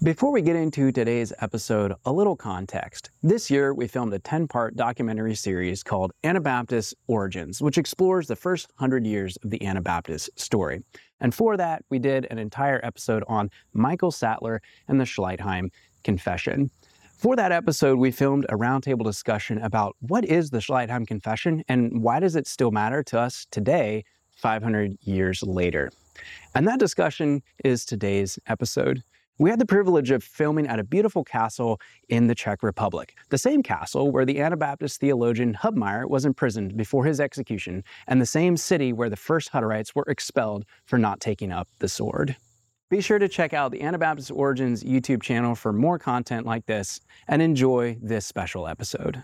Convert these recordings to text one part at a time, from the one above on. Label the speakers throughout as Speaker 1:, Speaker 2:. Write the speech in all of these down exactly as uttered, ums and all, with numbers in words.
Speaker 1: Before we get into today's episode, a little context. This year, we filmed a ten-part documentary series called Anabaptist Origins, which explores the first hundred years of the Anabaptist story. And for that, we did an entire episode on Michael Sattler and the Schleitheim Confession. For that episode, we filmed a roundtable discussion about what is the Schleitheim Confession and why does it still matter to us today, five hundred years later. And that discussion is today's episode. We had the privilege of filming at a beautiful castle in the Czech Republic, the same castle where the Anabaptist theologian Hubmaier was imprisoned before his execution, and the same city where the first Hutterites were expelled for not taking up the sword. Be sure to check out the Anabaptist Origins YouTube channel for more content like this, and enjoy this special episode.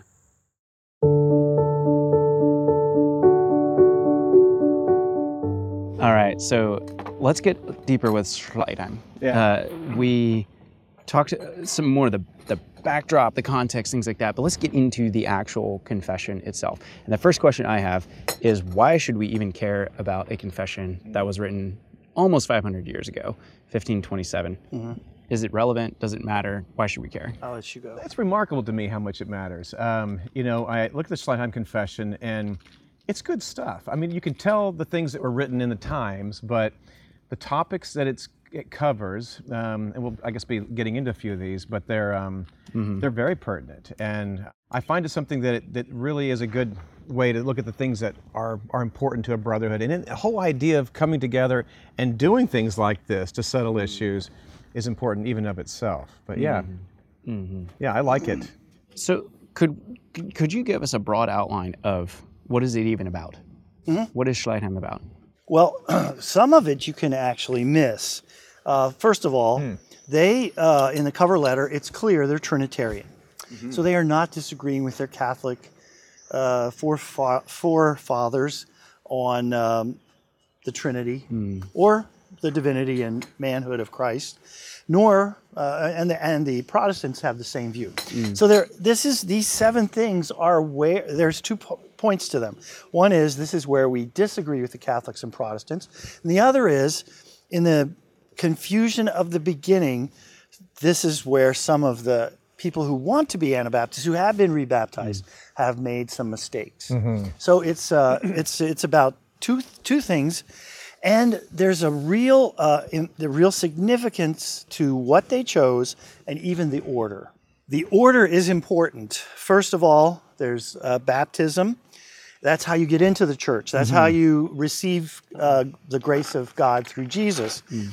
Speaker 1: All right, so let's get deeper with Schleitheim.
Speaker 2: Yeah.
Speaker 1: Uh, we talked some more of the, the backdrop, the context, things like that, but let's get into the actual confession itself. And the first question I have is, why should we even care about a confession that was written almost five hundred years ago, fifteen twenty-seven? Mm-hmm. Is it relevant? Does it matter? Why should we care?
Speaker 3: I'll let you go.
Speaker 2: It's remarkable to me how much it matters. Um, you know, I look at the Schleitheim Confession, and it's good stuff. I mean, you can tell the things that were written in the times, but the topics that it's, it covers, um, and we'll, I guess, be getting into a few of these, but they're um, mm-hmm. they're very pertinent. And I find it something that it, that really is a good way to look at the things that are, are important to a brotherhood. And the whole idea of coming together and doing things like this to settle issues is important even of itself. But yeah, mm-hmm. yeah, I like it.
Speaker 1: So could could you give us a broad outline of what is it even about? Mm-hmm. What is Schleitheim about?
Speaker 3: Well, some of it you can actually miss. Uh, first of all, mm. they, uh, in the cover letter, it's clear they're Trinitarian. Mm-hmm. So they are not disagreeing with their Catholic uh, forefa- forefathers on um, the Trinity mm. or the divinity and manhood of Christ, nor, uh, and, the, and the Protestants have the same view. Mm. So there, this is, these seven things are where, there's two po- points to them. One is, this is where we disagree with the Catholics and Protestants. And the other is, in the confusion of the beginning, this is where some of the people who want to be Anabaptists, who have been rebaptized, mm. have made some mistakes. Mm-hmm. So it's, uh, it's, it's about two, two things. And there's a real, uh, in, the real significance to what they chose and even the order. The order is important. First of all, there's uh, baptism. That's how you get into the church. That's mm-hmm. how you receive uh, the grace of God through Jesus. Mm.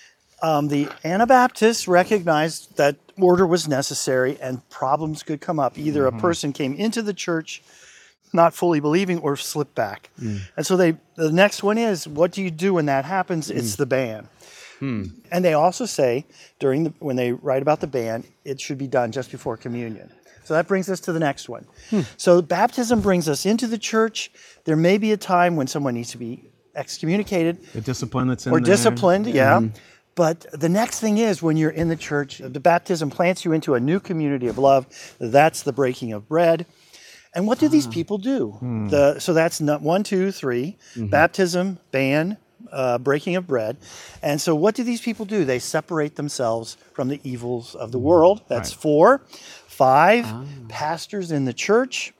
Speaker 3: Um, the Anabaptists recognized that order was necessary and problems could come up. Either mm-hmm. a person came into the church not fully believing or slip back. Mm. And so they, the next one is, what do you do when that happens? Mm. It's the ban. Mm. And they also say, during the, when they write about the ban, it should be done just before communion. So that brings us to the next one. Hmm. So baptism brings us into the church. There may be a time when someone needs to be excommunicated.
Speaker 2: The discipline that's in
Speaker 3: or
Speaker 2: there. Or
Speaker 3: disciplined, yeah. Mm. But the next thing is, when you're in the church, the baptism plants you into a new community of love. That's the breaking of bread. And what do these people do? Hmm. The, so that's not one, two, three. Mm-hmm. Baptism, ban, uh, breaking of bread. And so what do these people do? They separate themselves from the evils of the world. That's right. Four. Five, ah. pastors in the church.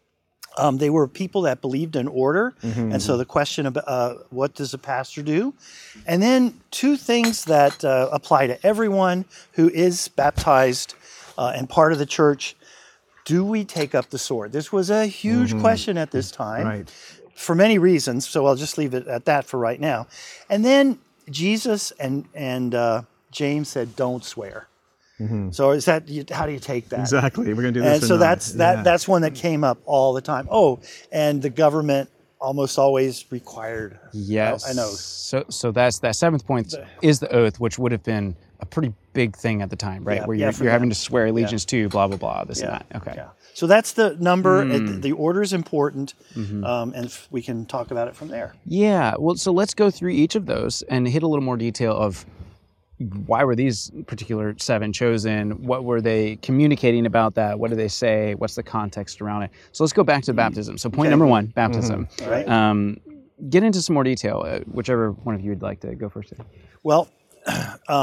Speaker 3: Um, they were people that believed in order. Mm-hmm. And so the question about uh, what does a pastor do? And then two things that uh, apply to everyone who is baptized uh, and part of the church. Do we take up the sword? This was a huge mm-hmm. question at this time
Speaker 2: right.
Speaker 3: for many reasons, so I'll just leave it at that for right now. And then Jesus and, and uh, James said, don't swear. Mm-hmm. So is that, how do you take that?
Speaker 2: Exactly, we're going to do this.
Speaker 3: And so
Speaker 2: not.
Speaker 3: that's, that,
Speaker 2: yeah.
Speaker 3: that's one that came up all the time. Oh, and the government almost always required
Speaker 1: yes.
Speaker 3: an oath.
Speaker 1: So, so that's that seventh point is the oath, which would have been a pretty big thing at the time, right?
Speaker 3: Yeah,
Speaker 1: Where
Speaker 3: yeah,
Speaker 1: you're, you're having to swear allegiance
Speaker 3: yeah.
Speaker 1: to blah, blah, blah, this
Speaker 3: yeah.
Speaker 1: and that. Okay.
Speaker 3: Yeah. So that's the number.
Speaker 1: Mm.
Speaker 3: It, the order is important, mm-hmm. um, and we can talk about it from there.
Speaker 1: Yeah. Well, so let's go through each of those and hit a little more detail of why were these particular seven chosen? What were they communicating about that? What do they say? What's the context around it? So let's go back to baptism. So point okay. number one, baptism.
Speaker 3: Mm-hmm. All right.
Speaker 1: Um, get into some more detail, uh, whichever one of you would like to go first.
Speaker 3: Well, um,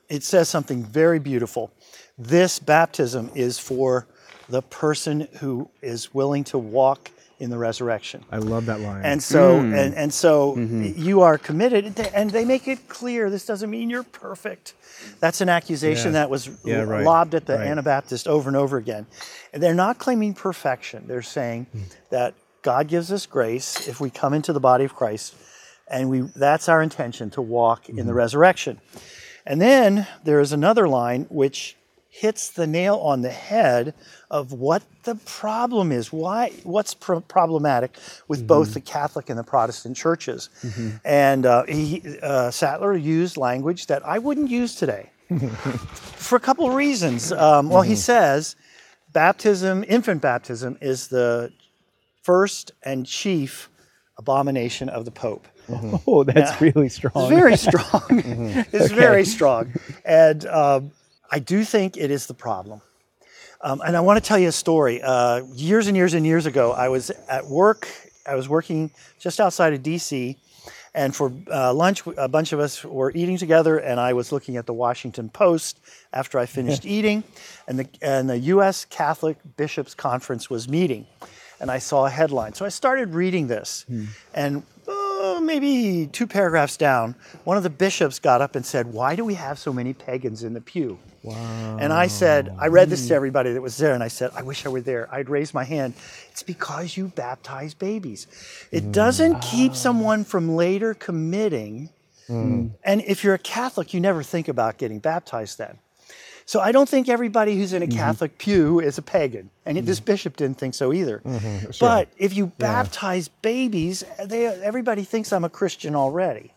Speaker 3: it says something very beautiful. This baptism is for the person who is willing to walk in the resurrection.
Speaker 2: I love that line.
Speaker 3: And so,
Speaker 1: Mm.
Speaker 3: and, and so
Speaker 1: Mm-hmm.
Speaker 3: you are committed, and they make it clear this doesn't mean you're perfect. That's an accusation
Speaker 2: Yeah.
Speaker 3: that was
Speaker 2: Yeah, right.
Speaker 3: lobbed at the
Speaker 2: Right.
Speaker 3: Anabaptist over and over again. And they're not claiming perfection. They're saying that God gives us grace if we come into the body of Christ, and we that's our intention, to walk in the resurrection. And then there is another line which hits the nail on the head of what the problem is. Why? What's pro- problematic with
Speaker 2: Mm-hmm.
Speaker 3: both the Catholic and the Protestant churches? And uh, he, uh, Sattler used language that I wouldn't use today for a couple of reasons. Um, well,
Speaker 2: Mm-hmm.
Speaker 3: he says baptism, infant baptism, is the first and chief abomination of the Pope.
Speaker 2: Oh, that's really strong.
Speaker 3: It's very strong.
Speaker 2: Mm-hmm.
Speaker 3: It's very strong. And um, I do think it is the problem. Um, and I want to tell you a story. Uh, years and years and years ago, I was at work. I was working just outside of D C, and for uh, lunch, a bunch of us were eating together, and I was looking at the Washington Post after I finished eating, and the, and the U S Catholic Bishops' Conference was meeting, and I saw a headline. So I started reading this, and oh, maybe two paragraphs down, one of the bishops got up and said, "Why do we have so many pagans in the pew?" Wow. And I said, I read this to everybody that was there, and I said, I wish I were there. I'd raise my hand. It's because you baptize babies. It doesn't keep someone from later committing. And if you're a Catholic, you never think about getting baptized then. So I don't think everybody who's in a Catholic pew is a pagan. And this bishop didn't think so either. But if you baptize babies, they, everybody thinks I'm a Christian already.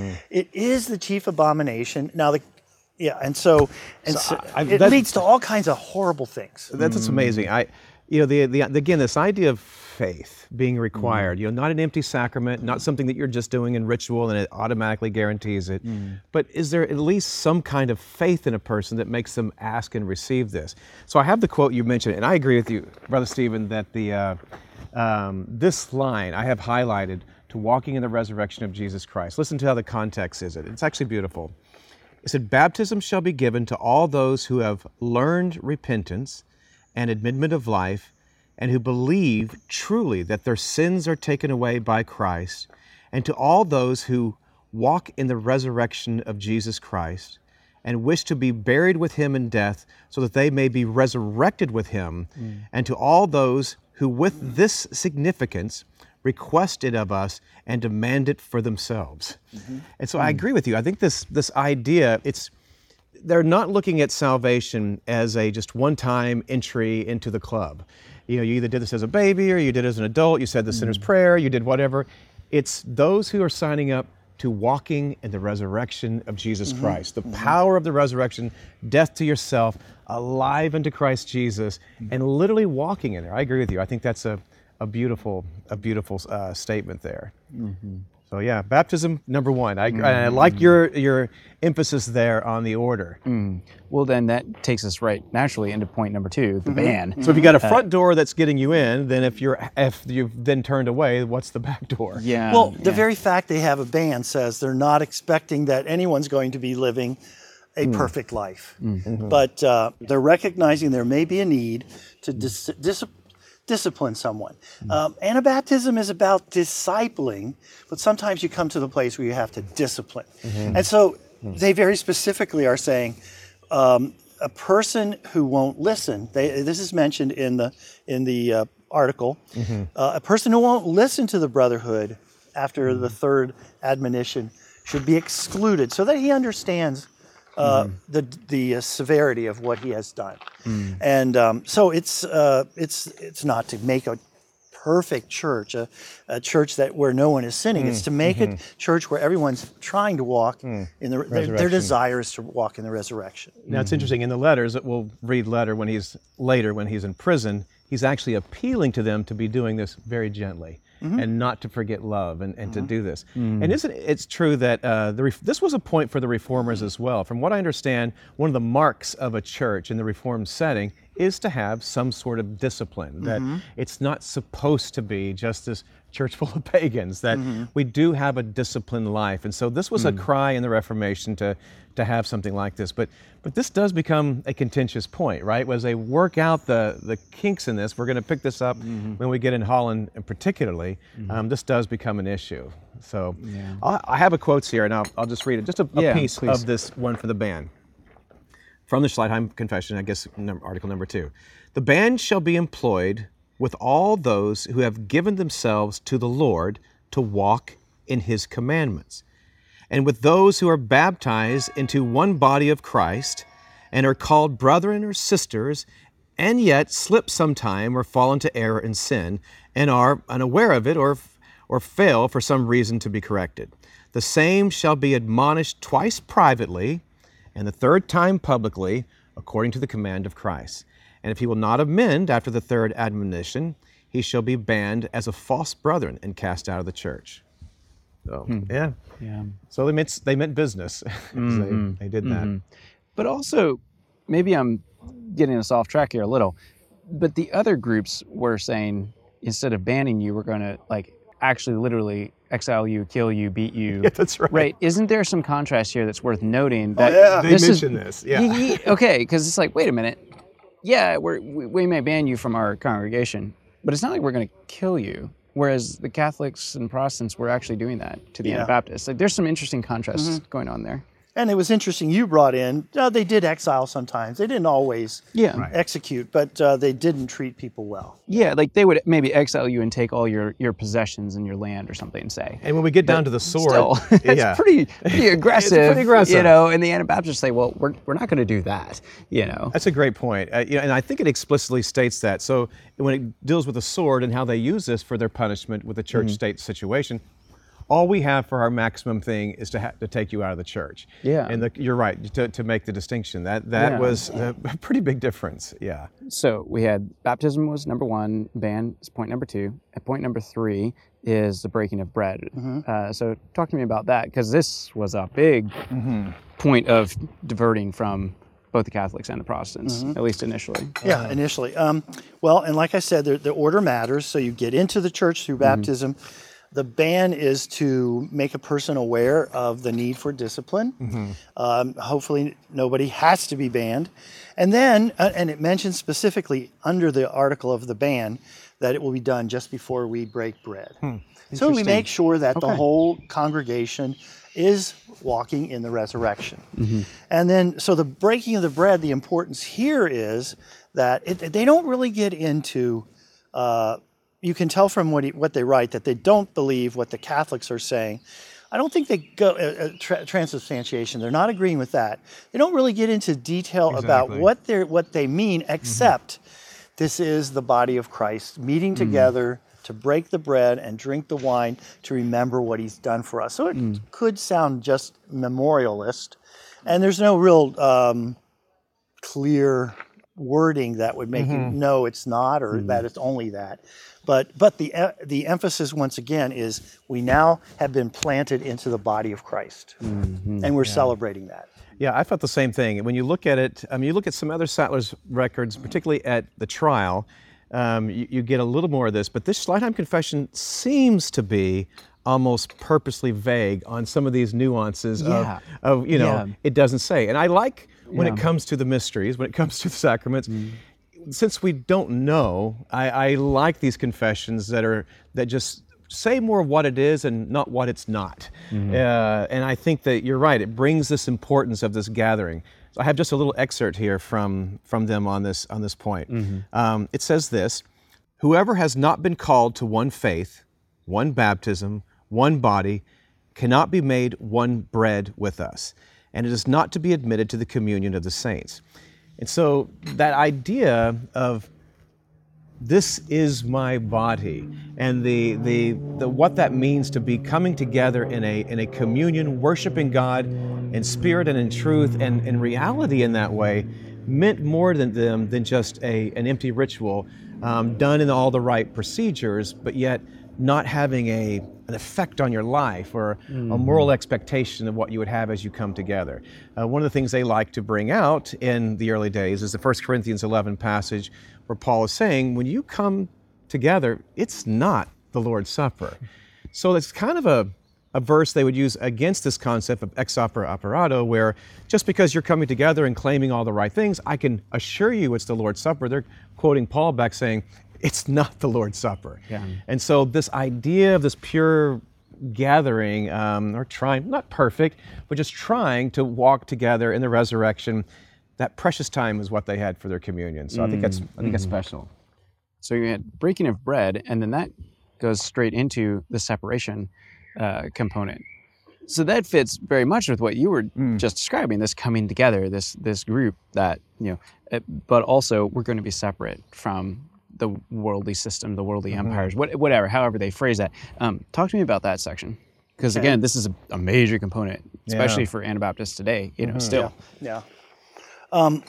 Speaker 3: It is the chief abomination. Now, the yeah, and so, and so,
Speaker 2: I-
Speaker 3: it
Speaker 2: that-
Speaker 3: leads to all kinds of horrible things.
Speaker 2: That's just amazing. I, you know, the, the again, this idea of faith being required. You know, not an empty sacrament, not something that you're just doing in ritual and it automatically guarantees it. But is there at least some kind of faith in a person that makes them ask and receive this? So I have the quote you mentioned, and I agree with you, Brother Stephen, that the uh, um, this line I have highlighted, to walking in the resurrection of Jesus Christ. Listen to how the context is. It. It's actually beautiful. It said, "Baptism shall be given to all those who have learned repentance and admittment of life, and who believe truly that their sins are taken away by Christ, and to all those who walk in the resurrection of Jesus Christ, and wish to be buried with him in death, so that they may be resurrected with him, mm. and to all those who with this significance request it of us and demand it for themselves." Mm-hmm. And so mm. I agree with you. I think this this idea, it's they're not looking at salvation as a just one-time entry into the club. You know, you either did this as a baby or you did it as an adult, you said the mm. sinner's prayer, you did whatever. It's those who are signing up to walking in the resurrection of Jesus mm-hmm. Christ, the mm-hmm. power of the resurrection, death to yourself, alive unto Christ Jesus, mm-hmm. and literally walking in there. I agree with you. I think that's a A beautiful, a beautiful uh, statement there. Mm-hmm. So yeah, baptism number one. I, mm-hmm. I like your your emphasis there on the order.
Speaker 1: Mm. Well, then that takes us right naturally into point number two, the
Speaker 3: mm-hmm.
Speaker 1: ban.
Speaker 2: So if you got a front door that's getting you in, then if you're if you've then turned away, what's the back door?
Speaker 1: Yeah.
Speaker 3: Well, the
Speaker 1: yeah.
Speaker 3: very fact they have a ban says they're not expecting that anyone's going to be living a mm. perfect life, mm-hmm. but uh, they're recognizing there may be a need to dis- discipline. discipline someone. Um, Anabaptism is about discipling, but sometimes you come to the place where you have to discipline. Mm-hmm. And so they very specifically are saying um, a person who won't listen, they, this is mentioned in the, in the uh, article, mm-hmm. uh, a person who won't listen to the brotherhood after mm-hmm. the third admonition should be excluded so that he understands Uh, mm-hmm. the the uh, severity of what he has done, mm. and um, so it's uh, it's it's not to make a perfect church, a, a church that where no one is sinning. Mm. It's to make mm-hmm. a church where everyone's trying to walk mm. in the their, their desire is to walk in the resurrection.
Speaker 2: Now mm-hmm. it's interesting in the letters that we'll read later when he's later when he's in prison, he's actually appealing to them to be doing this very gently. Mm-hmm. and not to forget love and, and mm-hmm. to do this. Mm. And isn't it's true that uh, the ref- this was a point for the reformers as well. From what I understand, one of the marks of a church in the reformed setting is to have some sort of discipline, that
Speaker 3: Mm-hmm.
Speaker 2: it's not supposed to be just this church full of pagans, that
Speaker 3: Mm-hmm.
Speaker 2: we do have a disciplined life. And so this was
Speaker 3: Mm.
Speaker 2: a cry in the Reformation to, to have something like this. But but this does become a contentious point, right? As they work out the, the kinks in this, we're going to pick this up
Speaker 3: Mm-hmm.
Speaker 2: when we get in Holland, and particularly, um, this does become an issue. So I, I have a quotes here, and I'll, I'll just read it, just a, a
Speaker 1: Yeah,
Speaker 2: piece
Speaker 1: please.
Speaker 2: of this one for the ban. From the Schleitheim Confession, I guess num- article number two. The ban shall be employed with all those who have given themselves to the Lord to walk in his commandments, and with those who are baptized into one body of Christ, and are called brethren or sisters, and yet slip sometime or fall into error and sin, and are unaware of it, or, or fail for some reason to be corrected. The same shall be admonished twice privately, and the third time publicly, according to the command of Christ. And if he will not amend after the third admonition, he shall be banned as a false brethren and cast out of the church. So, yeah.
Speaker 1: Yeah.
Speaker 2: So they meant, they meant business.
Speaker 1: Mhm.
Speaker 2: they, they did that.
Speaker 1: Mhm. But also, maybe I'm getting us off track here a little, but the other groups were saying, instead of banning you, we're going to like actually literally exile you, kill you, beat you.
Speaker 2: Yeah, that's right.
Speaker 1: Right. Isn't there some contrast here that's worth noting? That
Speaker 3: yeah.
Speaker 2: They
Speaker 1: this is-
Speaker 2: mentioned this, yeah.
Speaker 1: Ye- ye- okay, because it's like, wait a minute. Yeah, we're, we, we may ban you from our congregation, but it's not like we're going to kill you. Whereas the Catholics and Protestants were actually doing that to the
Speaker 3: Yeah.
Speaker 1: Anabaptists. Like, there's some interesting contrasts going on there.
Speaker 3: And it was interesting you brought in, uh, they did exile sometimes. They didn't always
Speaker 1: Yeah.
Speaker 2: Right.
Speaker 3: execute, but uh, they didn't treat people well.
Speaker 1: Yeah, like they would maybe exile you and take all your, your possessions and your land or something, say.
Speaker 2: And when we get down to the sword,
Speaker 1: Still, it's
Speaker 2: yeah.
Speaker 1: pretty pretty aggressive.
Speaker 2: pretty aggressive.
Speaker 1: You know, and the Anabaptists say, well, we're, we're not going to do that, you know.
Speaker 2: That's a great point. Uh, you know, and I think it explicitly states that. So when it deals with the sword and how they use this for their punishment with the church-state
Speaker 1: Mm-hmm.
Speaker 2: situation, all we have for our maximum thing is to ha- to take you out of the church.
Speaker 1: Yeah.
Speaker 2: And the, you're right to, to make the distinction. That that
Speaker 1: Yeah.
Speaker 2: was a pretty big difference. Yeah.
Speaker 1: So we had baptism was number one, ban is point number two. And point number three is the breaking of bread. Uh, so talk to me about that, because this was a big point of diverting from both the Catholics and the Protestants, at least initially.
Speaker 3: Yeah, initially. Um, well, and like I said, the, the order matters. So you get into the church through baptism. The ban is to make a person aware of the need for discipline. Um, hopefully, nobody has to be banned. And then, uh, and it mentions specifically under the article of the ban that it will be done just before we break bread. So we make sure that the
Speaker 1: Okay.
Speaker 3: whole congregation is walking in the resurrection. And then, so the breaking of the bread, the importance here is that it, they don't really get into, uh, you can tell from what, he, what they write that they don't believe what the Catholics are saying. I don't think they go, uh, uh, tra- transubstantiation, they're not agreeing with that. They don't really get into detail about
Speaker 2: Exactly.
Speaker 3: what, they're, what they mean, except this is the body of Christ meeting together to break the bread and drink the wine to remember what he's done for us. So it could sound just memorialist, and there's no real um, clear wording that would make you know it's not, or that it's only that. But but the e- the emphasis once again is we now have been planted into the body of Christ, and we're celebrating that.
Speaker 2: Yeah, I felt the same thing. When you look at it, I mean, you look at some other Sattler's records, particularly at the trial, um, you, you get a little more of this. But this Schleitheim Confession seems to be almost purposely vague on some of these nuances
Speaker 1: Yeah.
Speaker 2: of, of, you know,
Speaker 1: Yeah.
Speaker 2: it doesn't say. And I like when
Speaker 1: Yeah.
Speaker 2: it comes to the mysteries, when it comes to the sacraments, since we don't know, I, I like these confessions that are that just say more of what it is and not what it's not. Uh, and I think that you're right. It brings this importance of this gathering. So I have just a little excerpt here from from them on this on this point. Um, it says this: "Whoever has not been called to one faith, one baptism, one body, cannot be made one bread with us, and it is not to be admitted to the communion of the saints." And so that idea of this is my body, and the, the, the what that means to be coming together in a, in a communion, worshiping God in spirit and in truth and in reality in that way, meant more than them than just a, an empty ritual um, done in all the right procedures, but yet not having a an effect on your life or mm-hmm. a moral expectation of what you would have as you come together. Uh, one of the things they like to bring out in the early days is the First Corinthians eleven passage where Paul is saying, when you come together, it's not the Lord's Supper. So it's kind of a a verse they would use against this concept of ex opere operato, where just because you're coming together and claiming all the right things, I can assure you it's the Lord's Supper. They're quoting Paul back saying, it's not the Lord's Supper.
Speaker 1: Yeah.
Speaker 2: And so this idea of this pure gathering, um, or trying, not perfect, but just trying to walk together in the resurrection, that precious time is what they had for their communion. So mm. I think that's I think mm-hmm. that's special.
Speaker 1: So you had breaking of bread, and then that goes straight into the separation uh, component. So that fits very much with what you were mm. just describing, this coming together, this this group that, you know, it, but also we're going to be separate from the worldly system, the worldly mm-hmm. empires, what, whatever, however they phrase that. Um, talk to me about that section. Because okay. again, this is a, a major component, especially yeah. for Anabaptists today, you know, mm-hmm. still.
Speaker 3: Yeah. yeah. Um,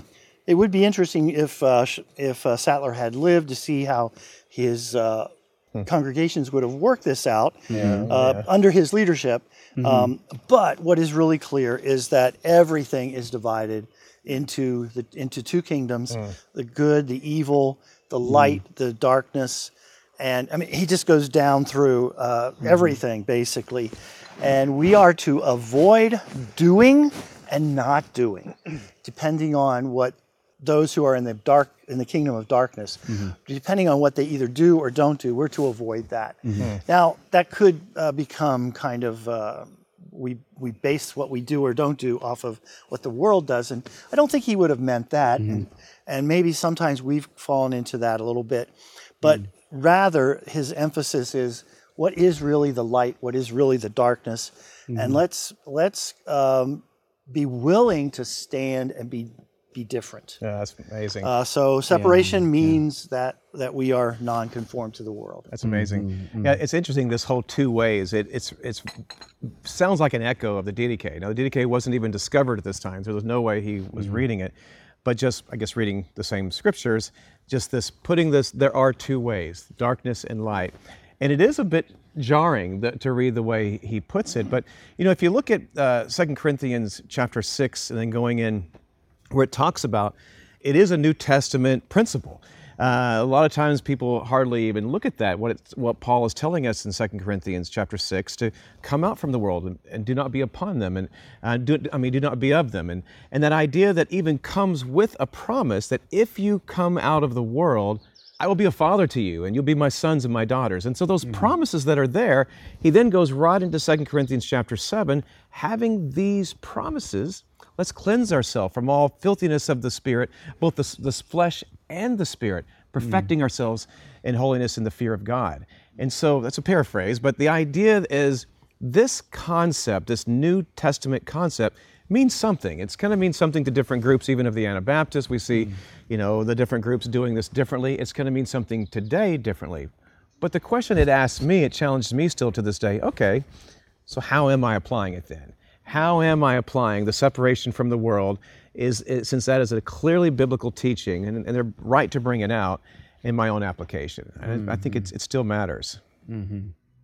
Speaker 3: it would be interesting if uh, if uh, Sattler had lived to see how his uh, hmm. congregations would have worked this out yeah, uh, yeah. under his leadership. Mm-hmm. Um, but what is really clear is that everything is divided into the into two kingdoms: mm. the good, the evil, the light, mm. the darkness. And I mean, he just goes down through uh, mm-hmm. everything, basically. And we are to avoid doing and not doing, depending on what those who are in the dark, in the kingdom of darkness, mm-hmm. depending on what they either do or don't do, we're to avoid that. Mm-hmm. Now, that could uh, become kind of, uh, we we base what we do or don't do off of what the world does. And I don't think he would have meant that. Mm-hmm. And, and maybe sometimes we've fallen into that a little bit. But mm-hmm. rather, his emphasis is what is really the light, what is really the darkness, mm-hmm. and let's let's um, be willing to stand and be be different.
Speaker 2: Yeah, that's amazing.
Speaker 3: Uh, so separation yeah, means yeah. that that we are non-conform to the world.
Speaker 2: That's amazing. Mm-hmm. Yeah, it's interesting. This whole two ways. It it's it's sounds like an echo of the D D K. Now, the D D K wasn't even discovered at this time, so there's no way he was mm-hmm. reading it. But just, I guess, reading the same scriptures, just this, putting this, there are two ways, darkness and light. And it is a bit jarring that, to read the way he puts it. But, you know, if you look at uh, Second Corinthians chapter six and then going in where it talks about, it is a New Testament principle. Uh, a lot of times people hardly even look at that, what it's, what Paul is telling us in Second Corinthians chapter six, to come out from the world and, and do not be upon them, and uh, do, I mean, do not be of them. And, and that idea that even comes with a promise that if you come out of the world, I will be a father to you, and you'll be my sons and my daughters. And so those mm-hmm. promises that are there, he then goes right into Second Corinthians chapter seven, having these promises, let's cleanse ourselves from all filthiness of the spirit, both the, the flesh and the spirit, perfecting mm. ourselves in holiness in the fear of God. And so that's a paraphrase, but the idea is this concept, this New Testament concept, means something. It's going to mean something to different groups, even of the Anabaptists. We see, mm. you know, the different groups doing this differently. It's going to mean something today differently. But the question it asks me, it challenges me still to this day, okay, so how am I applying it then? How am I applying the separation from the world, is, is since that is a clearly biblical teaching, and, and they're right to bring it out, in my own application? And mm-hmm. I think it's, it still matters.
Speaker 1: Mm-hmm.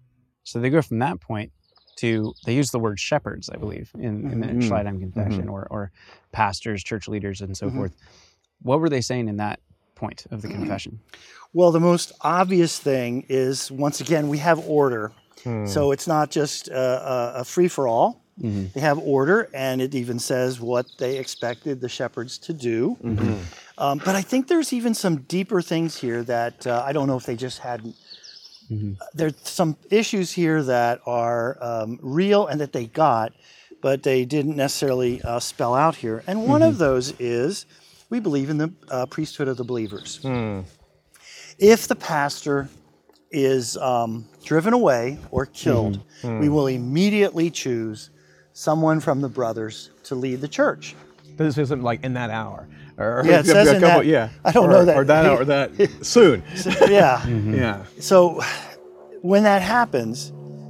Speaker 1: So they go from that point to, they use the word shepherds, I believe, in, in the mm-hmm. Schleitheim Confession, mm-hmm. or, or pastors, church leaders, and so mm-hmm. forth. What were they saying in that point of the confession?
Speaker 3: Well, the most obvious thing is, once again, we have order. Mm. So it's not just a, a free-for-all. Mm-hmm. They have order, and it even says what they expected the shepherds to do. Mm-hmm. Um, but I think there's even some deeper things here that uh, I don't know if they just hadn't. Mm-hmm. There's some issues here that are um, real and that they got, but they didn't necessarily uh, spell out here. And one mm-hmm. of those is, we believe in the uh, priesthood of the believers. Mm. If the pastor is um, driven away or killed, mm-hmm. we will immediately choose someone from the brothers to lead the church.
Speaker 2: This isn't like in that hour. Or,
Speaker 3: yeah, it says in
Speaker 2: couple,
Speaker 3: that,
Speaker 2: yeah.
Speaker 3: I don't
Speaker 2: or,
Speaker 3: know that.
Speaker 2: Or that hour, or that soon.
Speaker 3: yeah.
Speaker 2: Mm-hmm. Yeah.
Speaker 3: So when that happens,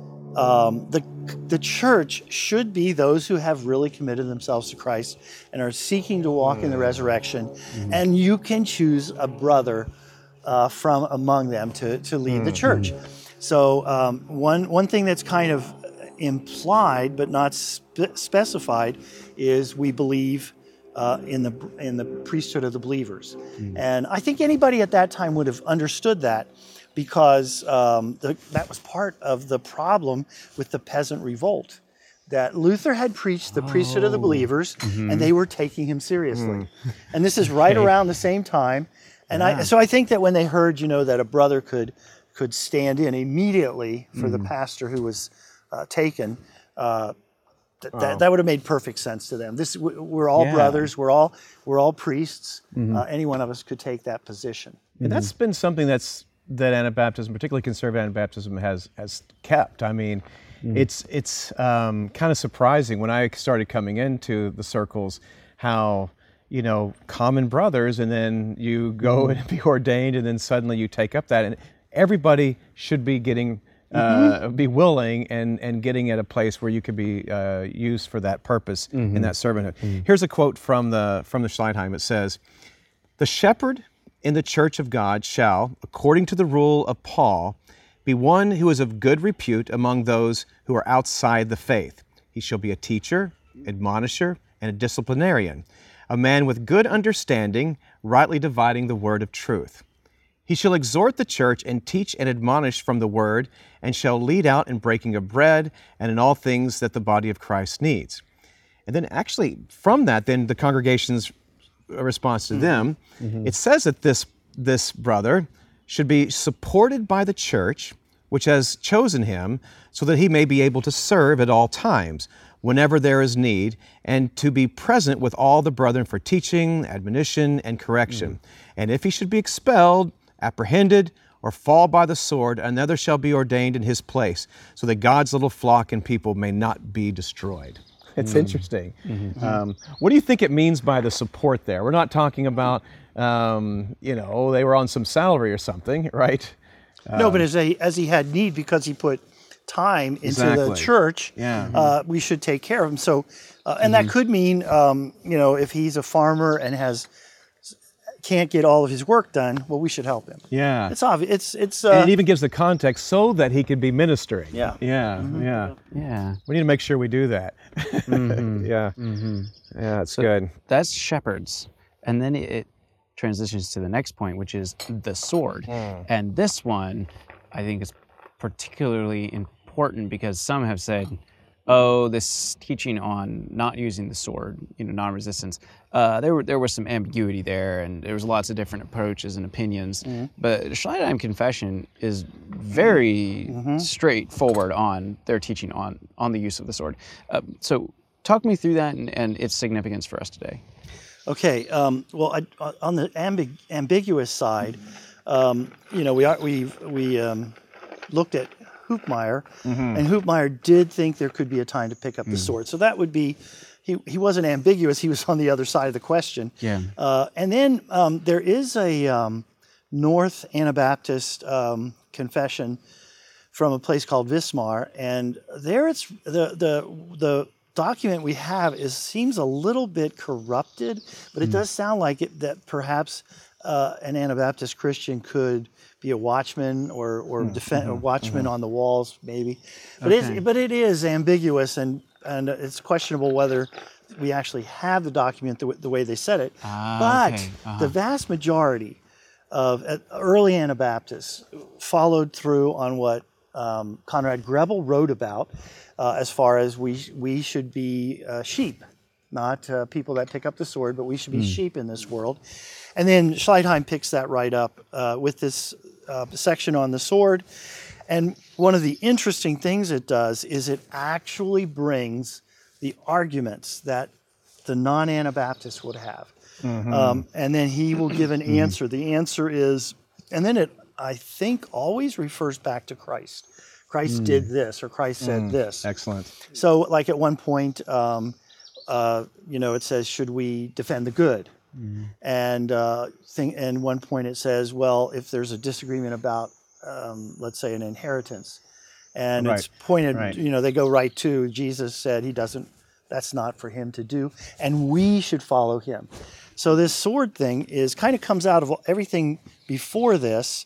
Speaker 3: um, the the church should be those who have really committed themselves to Christ and are seeking to walk mm-hmm. in the resurrection. Mm-hmm. And you can choose a brother uh, from among them to, to lead mm-hmm. the church. So um, one one thing that's kind of implied but not spe- specified is we believe uh, in the in the priesthood of the believers, mm. and I think anybody at that time would have understood that, because um, the, that was part of the problem with the peasant revolt. That Luther had preached the priesthood oh. of the believers, mm-hmm. and they were taking him seriously, mm. and this is right okay. around the same time. And yeah. I so I think that when they heard, you know, that a brother could could stand in immediately for mm. the pastor who was uh, taken, uh, th- wow. that that would have made perfect sense to them. This we're all yeah. brothers, we're all we're all priests. Mm-hmm. Uh, any one of us could take that position.
Speaker 2: And that's been something that's that Anabaptism, particularly conservative Anabaptism, has has kept. I mean, mm. it's it's um, kind of surprising when I started coming into the circles how, you know, common brothers, and then you go mm. and be ordained, and then suddenly you take up that, and everybody should be getting, uh, mm-hmm. be willing and, and getting at a place where you could be uh, used for that purpose mm-hmm. in that servanthood. Mm-hmm. Here's a quote from the from the Schleidheim. It says, "The shepherd in the church of God shall, according to the rule of Paul, be one who is of good repute among those who are outside the faith. He shall be a teacher, admonisher, and a disciplinarian, a man with good understanding, rightly dividing the word of truth. He shall exhort the church and teach and admonish from the word, and shall lead out in breaking of bread and in all things that the body of Christ needs." And then actually from that, then the congregation's response to mm-hmm. them, mm-hmm. it says that this, this brother should be supported by the church, which has chosen him, so that he may be able to serve at all times, whenever there is need, and to be present with all the brethren for teaching, admonition, and correction. Mm-hmm. And if he should be expelled, apprehended, or fall by the sword, another shall be ordained in his place, so that God's little flock and people may not be destroyed. It's mm-hmm. interesting. Mm-hmm. Um, what do you think it means by the support there? We're not talking about, um, you know, oh, they were on some salary or something, right?
Speaker 3: No,
Speaker 2: um,
Speaker 3: but as, a, as he had need, because he put time into
Speaker 2: exactly.
Speaker 3: the church,
Speaker 2: yeah.
Speaker 3: uh, we should take care of him. So, uh, and mm-hmm. that could mean, um, you know, if he's a farmer and has can't get all of his work done, well, we should help him.
Speaker 2: Yeah,
Speaker 3: it's obvious. It's it's. Uh,
Speaker 2: and it even gives the context so that he could be ministering.
Speaker 3: Yeah,
Speaker 2: yeah,
Speaker 1: mm-hmm.
Speaker 2: yeah,
Speaker 1: yeah.
Speaker 2: We need to make sure we do that. Mm-hmm. yeah, mm-hmm. yeah, it's so good.
Speaker 1: That's shepherds, and then it, it transitions to the next point, which is the sword. Mm. And this one, I think, is particularly important because some have said, oh, this teaching on not using the sword, you know, non-resistance, uh, there were there was some ambiguity there, and there was lots of different approaches and opinions. Mm-hmm. But Schleidheim Confession is very mm-hmm. straightforward on their teaching on on the use of the sword. Uh, so talk me through that and, and its significance for us today.
Speaker 3: Okay. Um, well, I, on the ambig- ambiguous side, um, you know, we are, we we um, looked at Hoopmeyer, mm-hmm. and Hoopmeyer did think there could be a time to pick up mm. the sword. So that would be, he, he wasn't ambiguous, he was on the other side of the question.
Speaker 1: Yeah.
Speaker 3: Uh, and then um, there is a um, North Anabaptist um, confession from a place called Wismar, and there it's, the, the, the document we have is seems a little bit corrupted, but it mm. does sound like it that perhaps uh, an Anabaptist Christian could be a watchman or or mm-hmm. defend, a watchman mm-hmm. on the walls, maybe. But okay. it's, but it is ambiguous, and and it's questionable whether we actually have the document the, the way they said it.
Speaker 1: Ah,
Speaker 3: but
Speaker 1: okay. uh-huh.
Speaker 3: the vast majority of uh, early Anabaptists followed through on what um, Conrad Grebel wrote about, uh, as far as we we should be uh, sheep, not uh, people that pick up the sword, but we should be mm. sheep in this world. And then Schleidheim picks that right up uh, with this uh, section on the sword. And one of the interesting things it does is it actually brings the arguments that the non-Anabaptists would have. Mm-hmm. Um, and then he will give an answer. The answer is, and then it, I think, always refers back to Christ. Christ mm. did this, or Christ said mm. this.
Speaker 2: Excellent.
Speaker 3: So, like at one point, um, uh, you know, it says, should we defend the good? Mm-hmm. And uh, think, and one point it says, well, if there's a disagreement about, um, let's say, an inheritance, and right. it's pointed, right. you know, they go right to Jesus said he doesn't, that's not for him to do, and we should follow him. So this sword thing is kind of comes out of everything before this,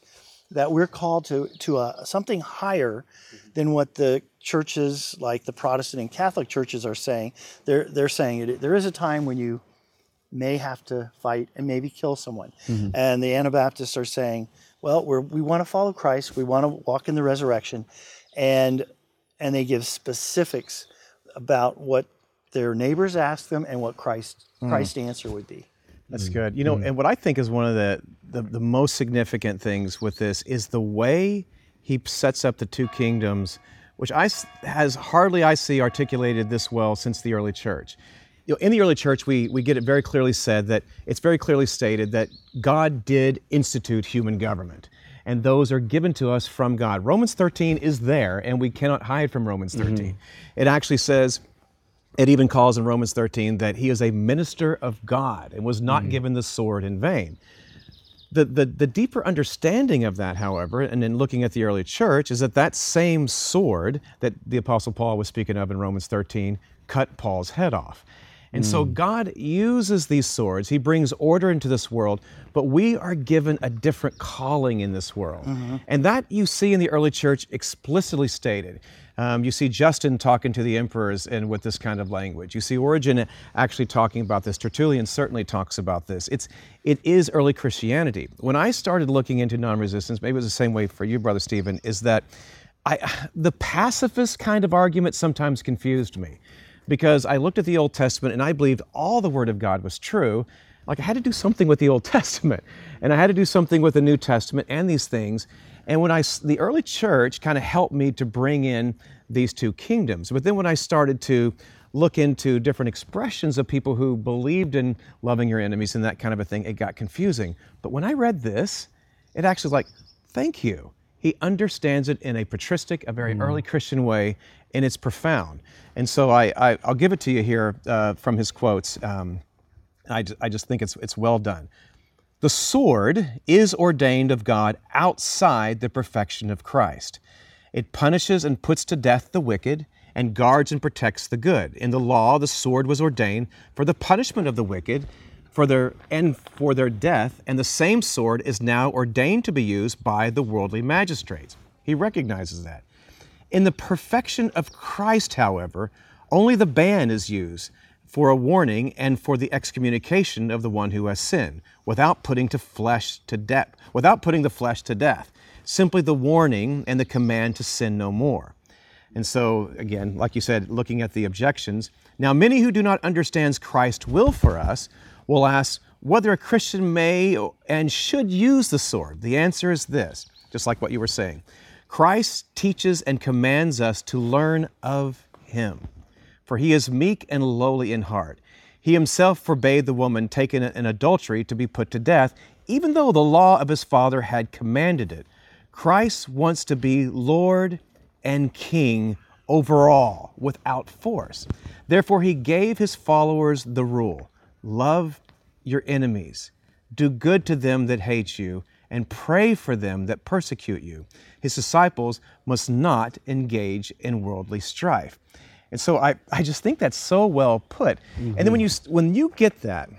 Speaker 3: that we're called to to a, something higher than what the churches like the Protestant and Catholic churches are saying. They're they're saying it, there is a time when you may have to fight and maybe kill someone. Mm-hmm. And the Anabaptists are saying, well, we're, we want to follow Christ. We want to walk in the resurrection. And and they give specifics about what their neighbors ask them and what Christ mm. Christ's answer would be.
Speaker 2: That's good. You know, mm. and what I think is one of the, the, the most significant things with this is the way he sets up the two kingdoms, which I, has hardly I see articulated this well since the early church. You know, in the early church, we, we get it very clearly said that it's very clearly stated that God did institute human government, and those are given to us from God. Romans thirteen is there, and we cannot hide from Romans thirteen. Mm-hmm. It actually says, it even calls in Romans thirteen that he is a minister of God and was not mm-hmm. given the sword in vain. The, the, the deeper understanding of that, however, and in looking at the early church, is that that same sword that the Apostle Paul was speaking of in Romans thirteen cut Paul's head off. And mm. so God uses these swords. He brings order into this world, but we are given a different calling in this world. Mm-hmm. And that you see in the early church explicitly stated. Um, you see Justin talking to the emperors and with this kind of language. You see Origen actually talking about this. Tertullian certainly talks about this. It's, it is early Christianity. When I started looking into non-resistance, maybe it was the same way for you, Brother Stephen, is that I, the pacifist kind of argument sometimes confused me, because I looked at the Old Testament and I believed all the Word of God was true. Like I had to do something with the Old Testament, and I had to do something with the New Testament and these things. And when I, the early church kind of helped me to bring in these two kingdoms. But then when I started to look into different expressions of people who believed in loving your enemies and that kind of a thing, it got confusing. But when I read this, it actually was like, thank you. He understands it in a patristic, a very mm. early Christian way, and it's profound. And so I, I, I'll give it to you here uh, from his quotes. Um, I, just, I just think it's, it's well done. The sword is ordained of God outside the perfection of Christ. It punishes and puts to death the wicked and guards and protects the good. In the law, the sword was ordained for the punishment of the wicked for their, and for their death, and the same sword is now ordained to be used by the worldly magistrates. He recognizes that. In the perfection of Christ, however, only the ban is used for a warning and for the excommunication of the one who has sinned, without putting to flesh to death, without putting the flesh to death. Simply the warning and the command to sin no more. And so, again, like you said, looking at the objections, now many who do not understand Christ's will for us will ask whether a Christian may and should use the sword. The answer is this, just like what you were saying. Christ teaches and commands us to learn of him, for he is meek and lowly in heart. He himself forbade the woman taken in adultery to be put to death, even though the law of his Father had commanded it. Christ wants to be Lord and King over all, without force. Therefore, he gave his followers the rule: love your enemies, do good to them that hate you, and pray for them that persecute you. His disciples must not engage in worldly strife. And so I, I just think that's so well put. Mm-hmm. And then when you when you get that,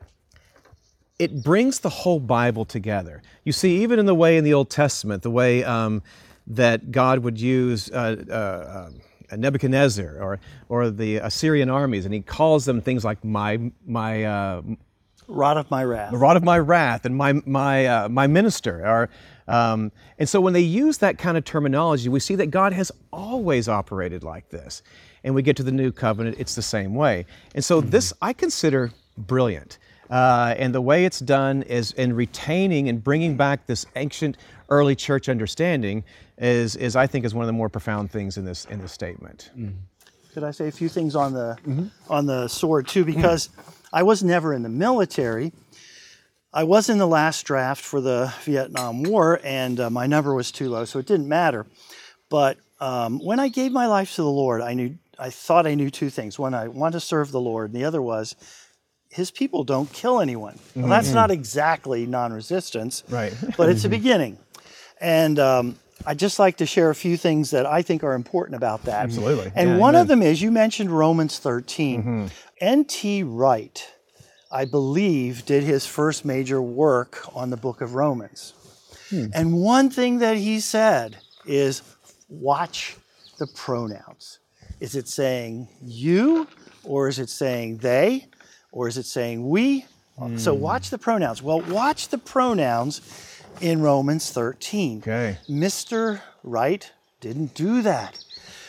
Speaker 2: it brings the whole Bible together. You see, even in the way in the Old Testament, the way um, that God would use uh, uh, uh, Nebuchadnezzar or or the Assyrian armies, and he calls them things like my my uh,
Speaker 3: rod of my wrath,
Speaker 2: the rod of my wrath, and my my uh, my minister. Or um, and so when they use that kind of terminology, we see that God has always operated like this. And we get to the New Covenant, it's the same way. And so mm-hmm. this I consider brilliant. Uh, and the way it's done is in retaining and bringing back this ancient early church understanding is, is I think, is one of the more profound things in this in this statement.
Speaker 3: Mm. Could I say a few things on the mm-hmm. on the sword too? Because mm. I was never in the military. I was in the last draft for the Vietnam War, and uh, my number was too low, so it didn't matter. But um, when I gave my life to the Lord, I knew I thought I knew two things. One, I want to serve the Lord, and the other was, his people don't kill anyone. Well, mm-hmm. that's not exactly non-resistance,
Speaker 2: right?
Speaker 3: But it's a beginning. And um, I'd just like to share a few things that I think are important about that.
Speaker 2: Absolutely.
Speaker 3: And
Speaker 2: yeah,
Speaker 3: one
Speaker 2: amen.
Speaker 3: of them is, you mentioned Romans thirteen. Mm-hmm. N T Wright, I believe, did his first major work on the book of Romans. And one thing that he said is, watch the pronouns. Is it saying you, or is it saying they, or is it saying we? Mm. So watch the pronouns. Well, watch the pronouns in Romans thirteen.
Speaker 2: Okay.
Speaker 3: Mister Wright didn't do that.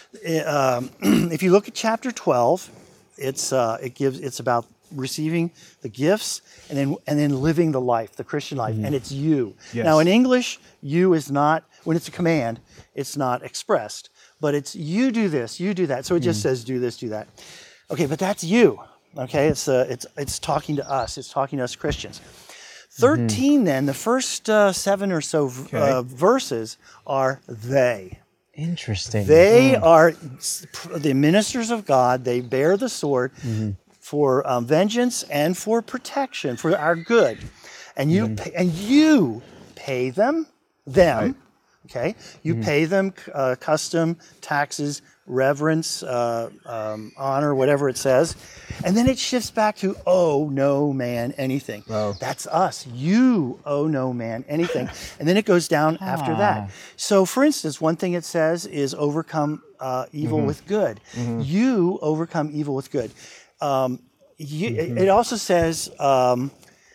Speaker 3: Um, if you look at chapter twelve, it's uh, it gives it's about receiving the gifts and then and then living the life, the Christian life, mm-hmm. and it's you.
Speaker 2: Yes.
Speaker 3: Now in English, you is not, when it's a command, it's not expressed, but it's you do this, you do that. So it just mm. says do this, do that. Okay, but that's you. Okay, it's uh, it's it's talking to us. It's talking to us Christians. Thirteen, mm-hmm. then the first uh, seven or so okay. uh, verses are they.
Speaker 1: Interesting.
Speaker 3: They mm. are the ministers of God. They bear the sword mm-hmm. for um, vengeance and for protection, for our good. And you mm-hmm. pay, and you pay them, them, right. okay? You mm-hmm. pay them uh, custom, taxes, reverence, uh, um, honor, whatever it says. And then it shifts back to owe no man anything.
Speaker 2: Oh.
Speaker 3: That's us. You owe no man anything. And then it goes down after that. So for instance, one thing it says is overcome uh, evil mm-hmm. with good. Mm-hmm. You overcome evil with good. Um, you, mm-hmm. it, it also says, um,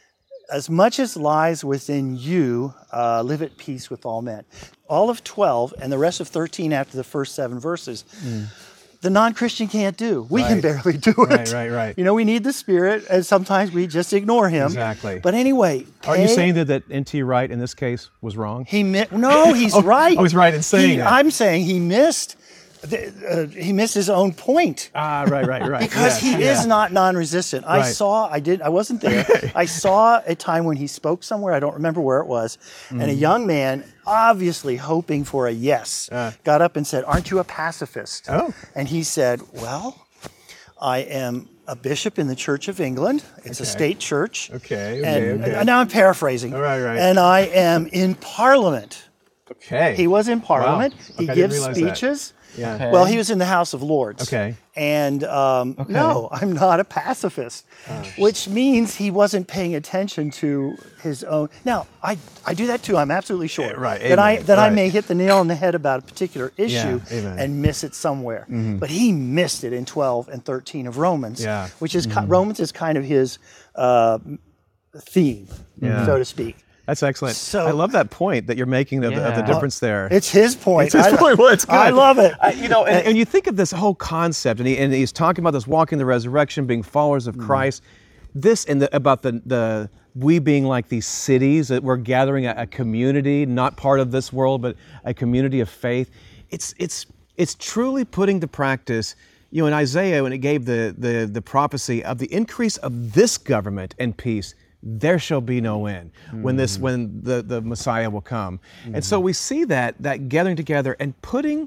Speaker 3: as much as lies within you, uh, live at peace with all men. All of twelve and the rest of thirteen after the first seven verses, mm. the non-Christian can't do. We right. can barely do it.
Speaker 2: Right, right, right.
Speaker 3: You know, we need the Spirit, and sometimes we just ignore Him.
Speaker 2: Exactly.
Speaker 3: But anyway,
Speaker 2: are you saying that, that N T Wright in this case was wrong?
Speaker 3: He mi- No, he's
Speaker 2: oh,
Speaker 3: right.
Speaker 2: I was right in saying
Speaker 3: he,
Speaker 2: that.
Speaker 3: I'm saying he missed. The, uh, he missed his own point.
Speaker 2: Ah, right, right, right.
Speaker 3: Because
Speaker 2: yes,
Speaker 3: he
Speaker 2: yeah.
Speaker 3: is not non-resistant. I
Speaker 2: right.
Speaker 3: saw, I did, I wasn't there. I saw a time when he spoke somewhere, I don't remember where it was, mm. and a young man, obviously hoping for a yes, uh. got up and said, "Aren't you a pacifist?"
Speaker 2: Oh.
Speaker 3: And he said, "Well, I am a bishop in the Church of England. It's okay. a state church.
Speaker 2: Okay, okay,
Speaker 3: and,
Speaker 2: okay.
Speaker 3: and now I'm paraphrasing.
Speaker 2: All right, right.
Speaker 3: And I am in Parliament."
Speaker 2: Okay.
Speaker 3: He was in Parliament.
Speaker 2: Wow.
Speaker 3: He
Speaker 2: okay,
Speaker 3: gives speeches.
Speaker 2: That. Yeah. Okay.
Speaker 3: Well, he was in the House of Lords.
Speaker 2: Okay.
Speaker 3: And um, okay. no, I'm not a pacifist, oh. which means he wasn't paying attention to his own. Now, I, I do that too. I'm absolutely sure
Speaker 2: yeah, right.
Speaker 3: that I that
Speaker 2: right.
Speaker 3: I may hit the nail on the head about a particular issue
Speaker 2: yeah.
Speaker 3: and miss it somewhere.
Speaker 2: Mm-hmm.
Speaker 3: But he missed it in twelve and thirteen of Romans,
Speaker 2: yeah.
Speaker 3: which is
Speaker 2: mm-hmm.
Speaker 3: Romans is kind of his uh, theme,
Speaker 2: yeah.
Speaker 3: so to speak.
Speaker 2: That's excellent.
Speaker 3: So,
Speaker 2: I love that point that you're making of, yeah. the, of the difference there.
Speaker 3: It's his point.
Speaker 2: It's his
Speaker 3: I,
Speaker 2: point. Well, it's good.
Speaker 3: I love it.
Speaker 2: I, you know, and, and you think of this whole concept, and, he, and he's talking about this walking the resurrection, being followers of mm. Christ. This and the, about the the we being like these cities that we're gathering a, a community, not part of this world, but a community of faith. It's it's it's truly putting to practice. You know, in Isaiah, when it gave the the the prophecy of the increase of this government and peace, there shall be no end mm-hmm. when this when the, the Messiah will come. Mm-hmm. And so we see that that gathering together and putting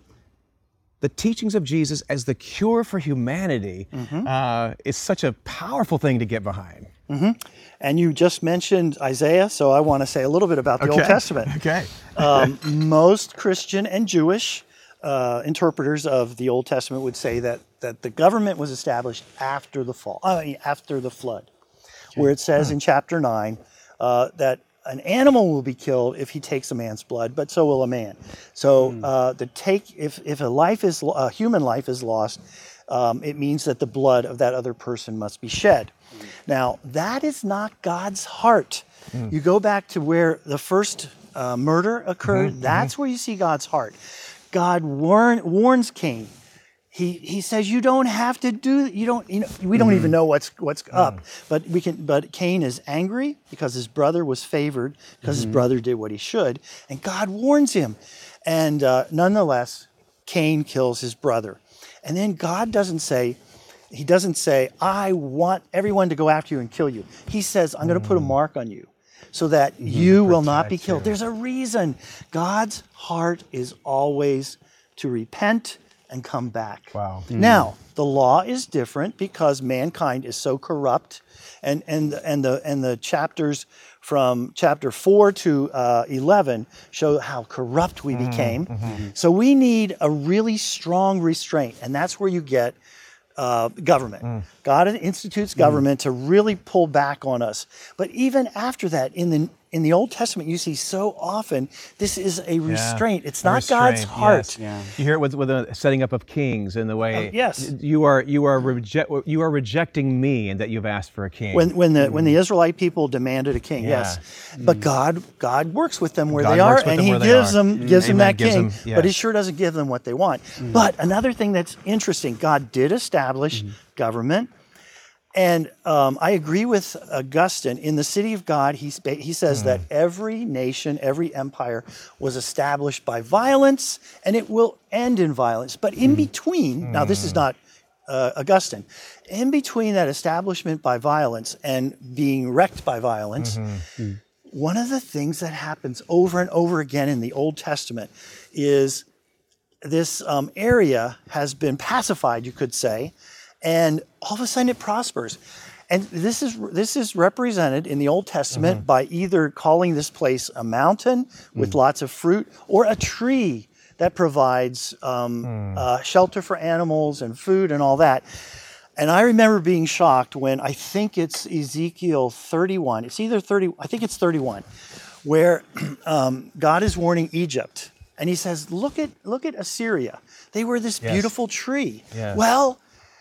Speaker 2: the teachings of Jesus as the cure for humanity mm-hmm. uh, is such a powerful thing to get behind.
Speaker 3: Mm-hmm. And you just mentioned Isaiah, so I want to say a little bit about the
Speaker 2: okay.
Speaker 3: Old Testament.
Speaker 2: Okay.
Speaker 3: um, most Christian and Jewish uh, interpreters of the Old Testament would say that that the government was established after the fall, I mean, after the flood. Where it says in chapter nine uh, that an animal will be killed if he takes a man's blood, but so will a man. So uh, the take if if a life is a human life is lost, um, it means that the blood of that other person must be shed. Now that is not God's heart. Mm. You go back to where the first uh, murder occurred. Mm-hmm, that's mm-hmm. where you see God's heart. God warn, warns Cain. He he says you don't have to do you don't you know we don't mm-hmm. even know what's what's mm-hmm. up, but we can but Cain is angry because his brother was favored because mm-hmm. his brother did what he should, and God warns him, and uh, nonetheless Cain kills his brother, and then God doesn't say he doesn't say I want everyone to go after you and kill you. He says I'm mm-hmm. going to put a mark on you so that mm-hmm. you will not be killed. You. There's a reason. God's heart is always to repent and come back.
Speaker 2: Wow.
Speaker 3: Mm. Now, the law is different because mankind is so corrupt, and and and the and the chapters from chapter four to uh, eleven show how corrupt we mm-hmm. became. Mm-hmm. So we need a really strong restraint, and that's where you get uh, government. Mm. God institutes government to really pull back on us. But even after that, in the in the Old Testament, you see so often this is a restraint. It's
Speaker 2: A
Speaker 3: not God's
Speaker 2: restraint,
Speaker 3: heart.
Speaker 2: yes. You hear it with, with the setting up of kings and the way
Speaker 3: Oh, yes.
Speaker 2: you are you are reject you are rejecting me and that you've asked for a king.
Speaker 3: When when the when the Israelite people demanded a king,
Speaker 2: Yeah.
Speaker 3: yes, but God God works with them where
Speaker 2: God
Speaker 3: they are,
Speaker 2: works with
Speaker 3: and
Speaker 2: them
Speaker 3: He
Speaker 2: where they
Speaker 3: gives
Speaker 2: are.
Speaker 3: them gives them
Speaker 2: Amen.
Speaker 3: that
Speaker 2: Gives
Speaker 3: king.
Speaker 2: them-
Speaker 3: But He
Speaker 2: yes.
Speaker 3: sure doesn't give them what they want. But another thing that's interesting, God did establish government. And um, I agree with Augustine. In the city of God, he, spa- he says that every nation, every empire was established by violence, and it will end in violence. But in between, now this is not uh, Augustine, in between that establishment by violence and being wrecked by violence, one of the things that happens over and over again in the Old Testament is this um, area has been pacified, you could say, and all of a sudden it prospers. And this is this is represented in the Old Testament
Speaker 2: Mm-hmm.
Speaker 3: by either calling this place a mountain with lots of fruit or a tree that provides um,
Speaker 2: Mm.
Speaker 3: uh, shelter for animals and food and all that. And I remember being shocked when I think it's Ezekiel thirty-one. It's either thirty, I think it's thirty-one, where um, God is warning Egypt. And he says, look at look at Assyria. They were this
Speaker 2: Yes.
Speaker 3: beautiful tree.
Speaker 2: Yes.
Speaker 3: Well,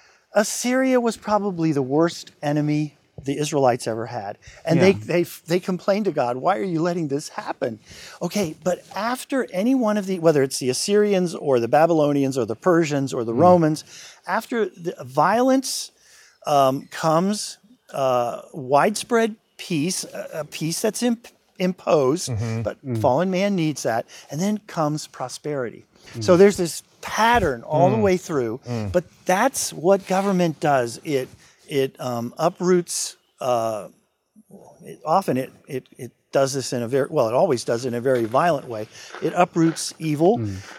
Speaker 3: Assyria was probably the worst enemy the Israelites ever had. And they, they they complained to God, why are you letting this happen? Okay, but after any one of the, whether it's the Assyrians or the Babylonians or the Persians or the Romans, after the violence um, comes uh, widespread peace, a, a peace that's imp- imposed, but fallen man needs that, and then comes prosperity. So there's this pattern all the way through, but that's what government does. It it um, uproots. Uh, it, often it, it it does this in a very well. It always does it in a very violent way. It uproots evil.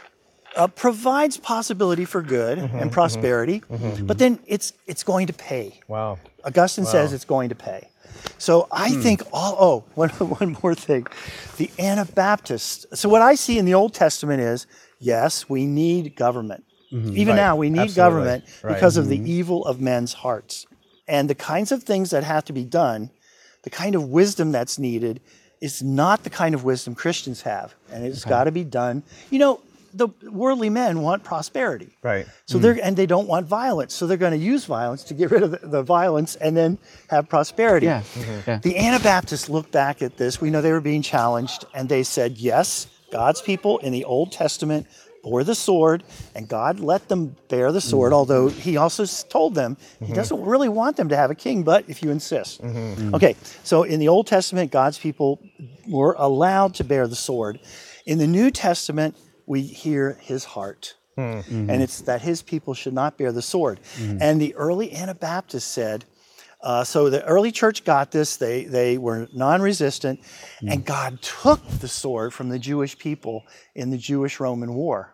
Speaker 3: Uh, provides possibility for good and prosperity, but then it's it's going to pay.
Speaker 2: Wow.
Speaker 3: Augustine says it's going to pay. So I think all, oh, one, one more thing. The Anabaptists. So what I see in the Old Testament is, yes, we need government. Even
Speaker 2: Right.
Speaker 3: now, we need
Speaker 2: Absolutely.
Speaker 3: government
Speaker 2: Right.
Speaker 3: because of the evil of men's hearts. And the kinds of things that have to be done, the kind of wisdom that's needed, is not the kind of wisdom Christians have. And it's got to be done. You know, the worldly men want prosperity.
Speaker 2: Right.
Speaker 3: So they're and they don't want violence. So they're going to use violence to get rid of the, the violence and then have prosperity.
Speaker 1: Yeah. Yeah.
Speaker 3: The Anabaptists look back at this. We know they were being challenged, and they said, yes, God's people in the Old Testament bore the sword, and God let them bear the sword, although he also s- told them he doesn't really want them to have a king, but if you insist. Okay, so in the Old Testament, God's people were allowed to bear the sword. In the New Testament, we hear his heart. And it's that his people should not bear the sword. And the early Anabaptists said, uh, so the early church got this, they, they were non-resistant, and God took the sword from the Jewish people in the Jewish-Roman War.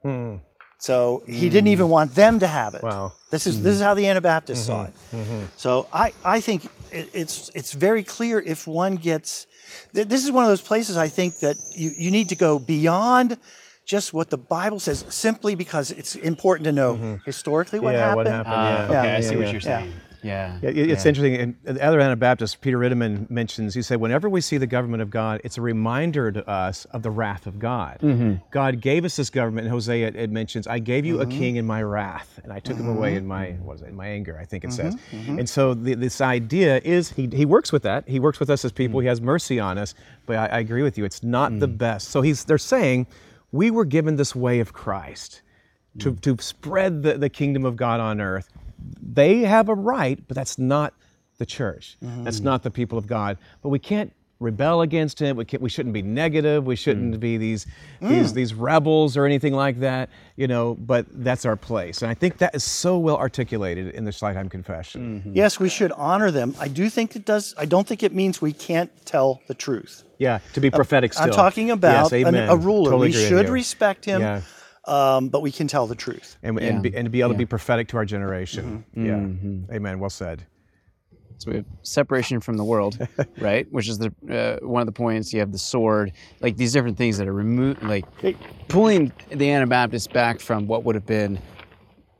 Speaker 3: So he didn't even want them to have it.
Speaker 2: Wow.
Speaker 3: This is this is how the Anabaptists saw it. So I, I think it, it's it's very clear if one gets, th- this is one of those places I think that you, you need to go beyond just what the Bible says, simply because it's important to know historically what
Speaker 2: Yeah,
Speaker 3: happened.
Speaker 2: what happened,
Speaker 1: Ah,
Speaker 2: yeah.
Speaker 1: okay,
Speaker 3: Yeah,
Speaker 1: I see
Speaker 3: yeah,
Speaker 1: what
Speaker 3: yeah.
Speaker 1: you're
Speaker 3: Yeah.
Speaker 1: saying. Yeah.
Speaker 2: Yeah, it- it's interesting. And the other Anabaptist, Peter Ritteman, mentions, he said, whenever we see the government of God, it's a reminder to us of the wrath of God. God gave us this government. In Hosea, it, it mentions, I gave you a king in my wrath, and I took him away in my, what is it, in my anger, I think it says. And so the, this idea is, he, he works with that. He works with us as people. He has mercy on us. But I, I agree with you, it's not the best. So he's, they're saying, we were given this way of Christ to, to spread the, the kingdom of God on earth. They have a right, but that's not the church. That's not the people of God. But we can't rebel against him. We can't, we shouldn't be negative. We shouldn't be these these these rebels or anything like that. You know. But that's our place, and I think that is so well articulated in the Schleitheim Confession.
Speaker 3: Yes, we should honor them. I do think it does. I don't think it means we can't tell the truth.
Speaker 2: Yeah, to be prophetic still.
Speaker 3: I'm talking about
Speaker 2: yes,
Speaker 3: an,
Speaker 2: amen.
Speaker 3: a ruler.
Speaker 2: Totally
Speaker 3: we
Speaker 2: agree with
Speaker 3: should
Speaker 2: you.
Speaker 3: respect him,
Speaker 2: Yeah.
Speaker 3: um, but we can tell the truth.
Speaker 2: And,
Speaker 1: Yeah.
Speaker 2: and, be, and to be able to
Speaker 1: Yeah.
Speaker 2: be prophetic to our generation. Yeah. Amen. Well said.
Speaker 1: So we have separation from the world, right? Which is the uh, one of the points. You have the sword, like these different things that are removed, like pulling the Anabaptists back from what would have been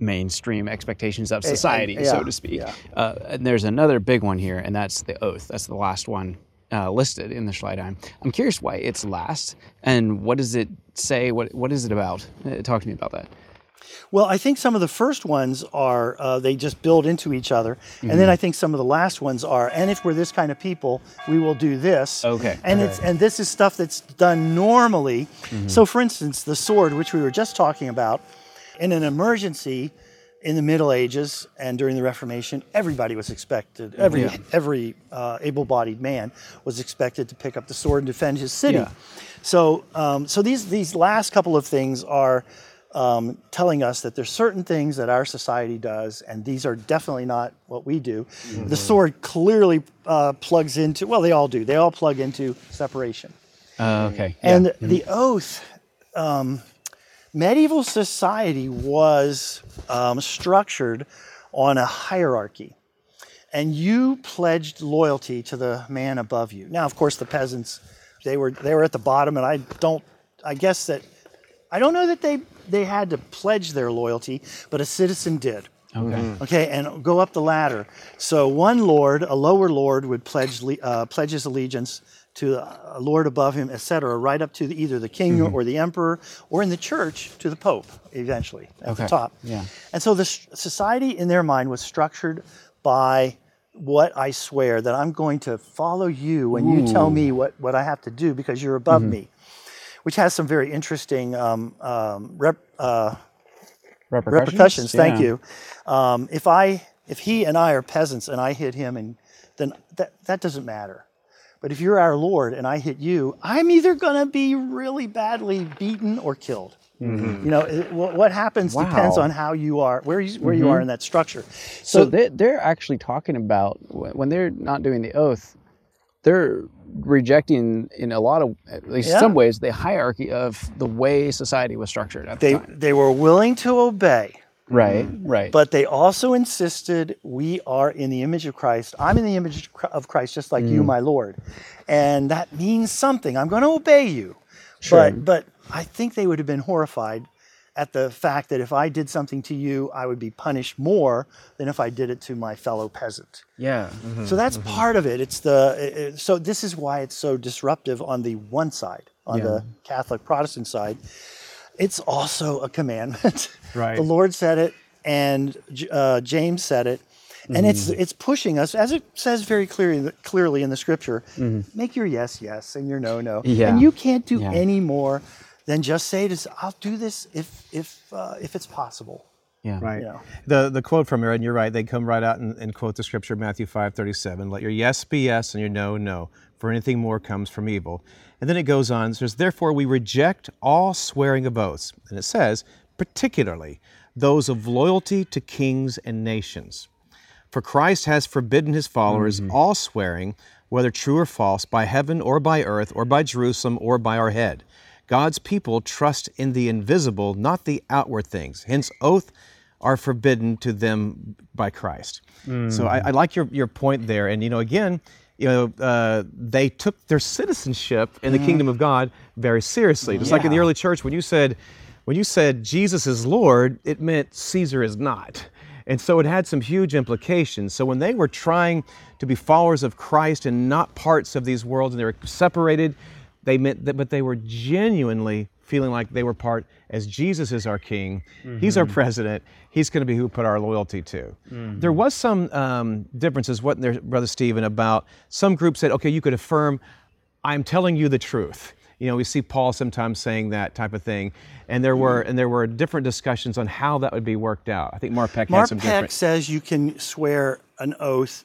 Speaker 1: mainstream expectations of
Speaker 3: Eh, eh,
Speaker 1: society,
Speaker 3: yeah,
Speaker 1: so to speak.
Speaker 3: yeah.
Speaker 1: Uh, and there's another big one here, and that's the oath. That's the last one uh, listed in the Schleitheim. I'm curious why it's last, and what does it say? What What is it about? Uh, talk to me about that.
Speaker 3: Well, I think some of the first ones are, uh, they just build into each other. Mm-hmm. And then I think some of the last ones are, and if we're this kind of people, we will do this.
Speaker 1: Okay.
Speaker 3: And
Speaker 1: okay.
Speaker 3: it's and this is stuff that's done normally. Mm-hmm. So for instance, the sword, which we were just talking about, in an emergency in the Middle Ages and during the Reformation, everybody was expected, every, yeah. every uh, able-bodied man was expected to pick up the sword and defend his city.
Speaker 1: Yeah.
Speaker 3: So, um, so these, these last couple of things are Um, telling us that there's certain things that our society does, and these are definitely not what we do. Mm-hmm. The sword clearly uh, plugs into, well, they all do. They all plug into separation.
Speaker 1: Uh, okay.
Speaker 3: And
Speaker 1: yeah.
Speaker 3: the oath, um, medieval society was um, structured on a hierarchy. And you pledged loyalty to the man above you. Now, of course, the peasants, they were they were at the bottom, and I don't, I guess that, I don't know that they, they had to pledge their loyalty, but a citizen did.
Speaker 1: Okay. Mm-hmm.
Speaker 3: Okay, and go up the ladder. So one lord, a lower lord, would pledge uh, pledge his allegiance to a lord above him, et cetera, right up to the, either the king mm-hmm. or the emperor, or in the church to the pope, eventually, at
Speaker 1: okay.
Speaker 3: the top.
Speaker 1: Yeah.
Speaker 3: And so the society in their mind was structured by what I swear, that I'm going to follow you when Ooh. you tell me what, what I have to do because you're above mm-hmm. me. Which has some very interesting um, um, rep, uh,
Speaker 1: repercussions.
Speaker 3: repercussions. Thank
Speaker 1: yeah.
Speaker 3: you. Um, if I, if he and I are peasants and I hit him, and then that that doesn't matter. But if you're our Lord and I hit you, I'm either going to be really badly beaten or killed. Mm-hmm. You know, it, what happens
Speaker 1: wow.
Speaker 3: depends on how you are, where you, where mm-hmm. you are in that structure.
Speaker 1: So, so they, they're actually talking about when they're not doing the oath, they're rejecting, in a lot of, at least
Speaker 3: yeah.
Speaker 1: some ways, the hierarchy of the way society was structured at
Speaker 3: they,
Speaker 1: the time.
Speaker 3: They were willing to obey.
Speaker 1: Right, right.
Speaker 3: But they also insisted we are in the image of Christ. I'm in the image of Christ, just like mm. you, my Lord. And that means something. I'm going to obey you.
Speaker 1: Sure.
Speaker 3: But, but I think they would have been horrified at the fact that if I did something to you, I would be punished more than if I did it to my fellow peasant.
Speaker 1: Yeah. Mm-hmm,
Speaker 3: so that's
Speaker 1: mm-hmm.
Speaker 3: part of it. It's the it, so this is why it's so disruptive on the one side, on
Speaker 1: yeah.
Speaker 3: the Catholic Protestant side. It's also a commandment.
Speaker 2: Right.
Speaker 3: The Lord said it, and uh, James said it, and mm-hmm. it's it's pushing us, as it says very clearly clearly in the Scripture. Mm-hmm. Make your yes yes and your no no,
Speaker 1: yeah.
Speaker 3: and you can't do
Speaker 1: yeah.
Speaker 3: any more than just say to, I'll do this if if uh, if it's possible.
Speaker 1: Yeah.
Speaker 2: Right.
Speaker 3: You know.
Speaker 2: The the quote from here, and you're right, they come right out and, and quote the scripture, Matthew five thirty-seven. Let your yes be yes and your no, no, for anything more comes from evil. And then it goes on, it says, therefore we reject all swearing of oaths. And it says, particularly those of loyalty to kings and nations. For Christ has forbidden his followers mm-hmm. all swearing, whether true or false, by heaven or by earth or by Jerusalem or by our head. God's people trust in the invisible, not the outward things. Hence, oath are forbidden to them by Christ. Mm. So I, I like your, your point there. And, you know, again, you know, uh, they took their citizenship in the mm. kingdom of God very seriously. Just yeah. like in the early church, when you said, when you said Jesus is Lord, it meant Caesar is not. And so it had some huge implications. So when they were trying to be followers of Christ and not parts of these worlds, and they were separated, they meant that, but they were genuinely feeling like they were part, as Jesus is our king, mm-hmm. he's our president, he's going to be who we put our loyalty to. Mm-hmm. There was some um, differences, wasn't there, Brother Stephen, about some groups said, okay, you could affirm, I'm telling you the truth. You know, we see Paul sometimes saying that type of thing, and there were and there were different discussions on how that would be worked out. I think Mark Peck
Speaker 3: Mark
Speaker 2: had some
Speaker 3: Peck
Speaker 2: different.
Speaker 3: says you can swear an oath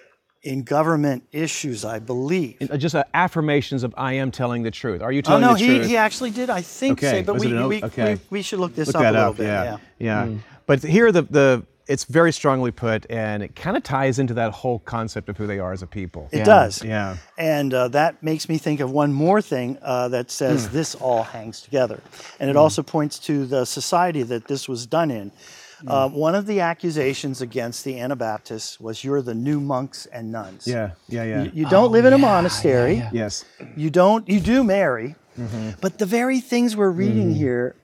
Speaker 3: in government issues, I believe.
Speaker 2: Just uh, affirmations of I am telling the truth. Are you telling
Speaker 3: oh, no,
Speaker 2: the
Speaker 3: he,
Speaker 2: truth?
Speaker 3: he actually did, I think.
Speaker 2: Okay.
Speaker 3: So, but
Speaker 2: Was
Speaker 3: we,
Speaker 2: it an oath?
Speaker 3: we,
Speaker 2: Okay.
Speaker 3: we, we should look this
Speaker 2: look
Speaker 3: up
Speaker 2: that
Speaker 3: a little
Speaker 2: up.
Speaker 3: bit.
Speaker 2: Yeah,
Speaker 3: Yeah.
Speaker 2: yeah.
Speaker 3: Mm.
Speaker 2: But here, the the it's very strongly put, and it kind of ties into that whole concept of who they are as a people.
Speaker 3: It
Speaker 2: yeah.
Speaker 3: does.
Speaker 2: Yeah.
Speaker 3: And uh, that makes me think of one more thing uh, that says mm. this all hangs together. And it mm. also points to the society that this was done in. Mm. Uh, one of the accusations against the Anabaptists was you're the new monks and nuns.
Speaker 2: Yeah, yeah, yeah.
Speaker 3: You, you don't oh, live in a
Speaker 1: yeah,
Speaker 3: monastery.
Speaker 1: Yeah, yeah.
Speaker 2: Yes.
Speaker 3: You don't. You do marry.
Speaker 2: Mm-hmm.
Speaker 3: But the very things we're reading mm. here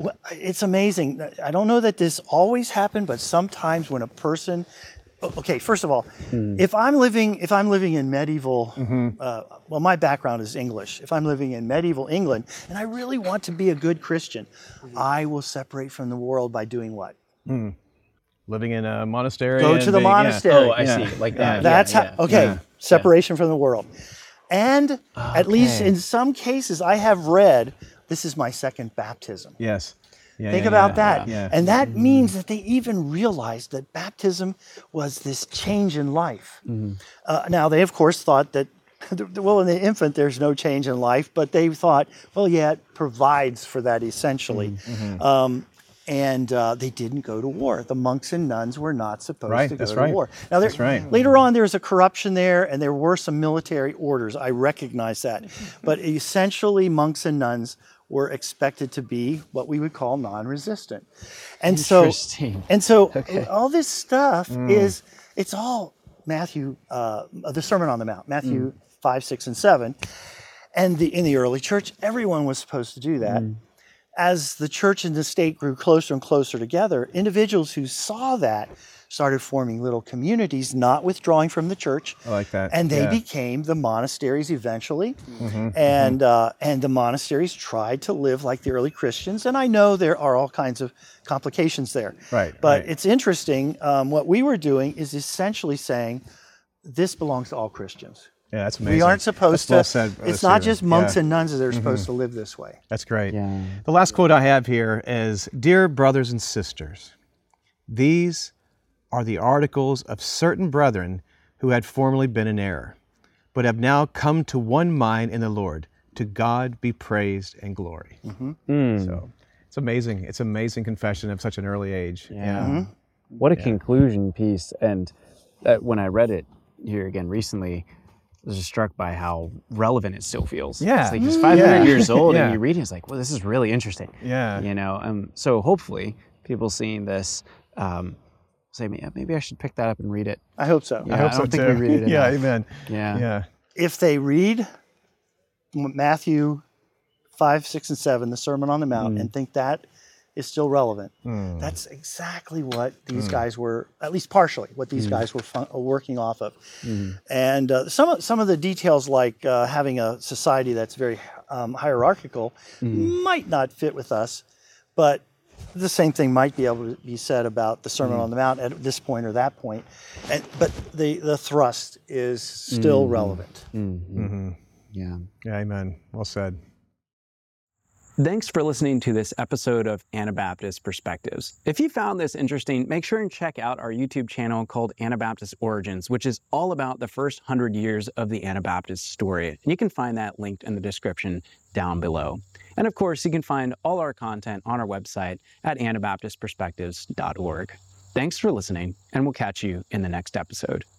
Speaker 3: Well, it's amazing. I don't know that this always happened, but sometimes when a person, okay, first of all, mm. if I'm living if I'm living in medieval, mm-hmm. uh, well, my background is English. If I'm living in medieval England and I really want to be a good Christian, mm-hmm. I will separate from the world by doing what?
Speaker 2: Mm. Living in a monastery.
Speaker 3: Go to the
Speaker 2: being,
Speaker 3: monastery.
Speaker 1: Yeah. Oh, I
Speaker 2: yeah.
Speaker 1: see. Like
Speaker 3: uh,
Speaker 1: that.
Speaker 3: That's
Speaker 1: yeah,
Speaker 3: how. Okay,
Speaker 2: yeah.
Speaker 3: separation yeah. from the world. And okay. at least in some cases, I have read. This is my second baptism.
Speaker 2: Yes. Yeah,
Speaker 3: Think
Speaker 2: yeah,
Speaker 3: about
Speaker 2: yeah,
Speaker 3: that.
Speaker 2: yeah.
Speaker 3: And that mm-hmm. means that they even realized that baptism was this change in life. Mm-hmm. Uh, now, they, of course, thought that, well, in the infant, there's no change in life, but they thought, well, yeah, it provides for that essentially. Mm-hmm. Um, and uh, they didn't go to war. The monks and nuns were not supposed
Speaker 2: right,
Speaker 3: to go
Speaker 2: that's
Speaker 3: to
Speaker 2: right.
Speaker 3: war. Now, there,
Speaker 2: that's right.
Speaker 3: later on, there was a corruption there, and there were some military orders. I recognize that. But essentially, monks and nuns were expected to be what we would call non-resistant. And so, and so okay. all this stuff mm. is, it's all Matthew, uh, the Sermon on the Mount, Matthew mm. five, six, and seven. And the, in the early church, everyone was supposed to do that. Mm. As the church and the state grew closer and closer together, individuals who saw that started forming little communities, not withdrawing from the church.
Speaker 2: I like that.
Speaker 3: And they
Speaker 2: yeah.
Speaker 3: became the monasteries eventually.
Speaker 2: Mm-hmm,
Speaker 3: and
Speaker 2: mm-hmm.
Speaker 3: Uh, and the monasteries tried to live like the early Christians. And I know there are all kinds of complications there.
Speaker 2: Right.
Speaker 3: But
Speaker 2: right.
Speaker 3: it's interesting. Um, what we were doing is essentially saying, this belongs to all Christians.
Speaker 2: Yeah, that's amazing.
Speaker 3: We aren't supposed
Speaker 2: that's
Speaker 3: to,
Speaker 2: well said,
Speaker 3: it's not
Speaker 2: Stephen.
Speaker 3: just monks
Speaker 2: yeah.
Speaker 3: and nuns that are
Speaker 2: mm-hmm.
Speaker 3: supposed to live this way.
Speaker 2: That's great.
Speaker 1: Yeah.
Speaker 2: The last quote I have here is, "Dear brothers and sisters, these are the articles of certain brethren who had formerly been in error, but have now come to one mind in the Lord. To God be praised and glory."
Speaker 1: Mm-hmm. Mm.
Speaker 2: So it's amazing. It's amazing confession of such an early age.
Speaker 1: Yeah.
Speaker 2: yeah.
Speaker 1: Mm-hmm. What a
Speaker 2: yeah.
Speaker 1: conclusion piece. And that, when I read it here again recently, I was just struck by how relevant it still feels.
Speaker 2: Yeah.
Speaker 1: It's like it's five hundred
Speaker 2: yeah.
Speaker 1: years old
Speaker 2: yeah.
Speaker 1: and you read it, it's like, well, this is really interesting.
Speaker 2: Yeah.
Speaker 1: You know, um, so hopefully people seeing this um, say, maybe I should pick that up and read it.
Speaker 3: I hope so.
Speaker 1: Yeah,
Speaker 2: I hope
Speaker 1: I
Speaker 2: so
Speaker 1: don't think
Speaker 2: too.
Speaker 1: we read it enough.
Speaker 2: yeah, amen.
Speaker 1: Yeah.
Speaker 2: Yeah.
Speaker 3: If they read Matthew five, six, and seven, the Sermon on the Mount, mm. and think that is still relevant, mm. that's exactly what these mm. guys were, at least partially, what these mm. guys were fun- working off of. Mm. And uh, some, of, some of the details, like uh, having a society that's very um, hierarchical, mm. might not fit with us, but the same thing might be able to be said about the Sermon mm. on the Mount at this point or that point. And, but the, the thrust is still mm. relevant.
Speaker 1: Mm-hmm. Mm-hmm. Yeah.
Speaker 2: Yeah, amen. Well said.
Speaker 1: Thanks for listening to this episode of Anabaptist Perspectives. If you found this interesting, make sure and check out our YouTube channel called Anabaptist Origins, which is all about the first hundred years of the Anabaptist story. And you can find that linked in the description down below. And of course, you can find all our content on our website at anabaptist perspectives dot org. Thanks for listening, and we'll catch you in the next episode.